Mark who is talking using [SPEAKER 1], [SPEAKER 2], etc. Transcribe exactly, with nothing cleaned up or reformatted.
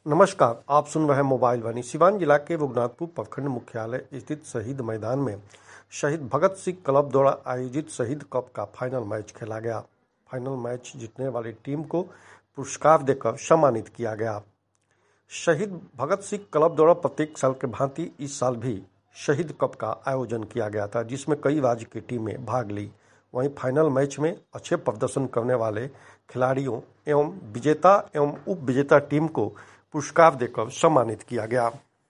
[SPEAKER 1] नमस्कार, आप सुन रहे हैं मोबाइल वाणी। सिवान जिला के रघुनाथपुर प्रखंड मुख्यालय स्थित शहीद मैदान में शहीद भगत सिंह क्लब द्वारा आयोजित शहीद कप का फाइनल मैच खेला गया। फाइनल मैच जीतने वाली टीम को पुरस्कार देकर सम्मानित किया गया। शहीद भगत सिंह क्लब द्वारा प्रत्येक साल के भांति इस साल भी शहीद कप का आयोजन किया गया था, जिसमें कई राज्य की टीमें भाग ली। वहीं फाइनल मैच में अच्छे प्रदर्शन करने वाले खिलाड़ियों एवं विजेता एवं उप विजेता टीम को पुरस्कार देकर सम्मानित किया गया।